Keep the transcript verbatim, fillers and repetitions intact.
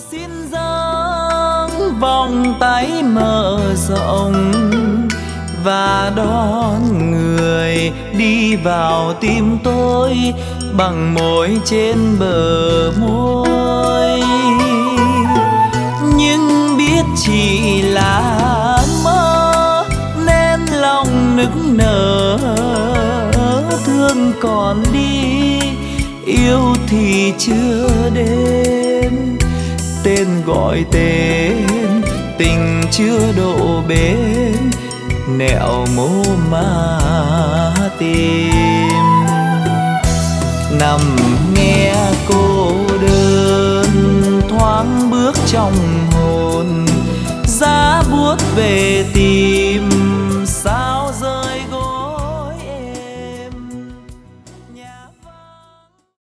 xin dâng vòng tay mở rộng và đón người đi vào tim tôi bằng môi trên bờ môi. Nhưng biết chỉ là mơ nên lòng nức nở, thương còn đi yêu thì chưa đến. Tên gọi tên tình chưa độ bến, nẻo mô mà tìm. Nằm nghe cô đơn thoáng bước trong hồn, giá buốt về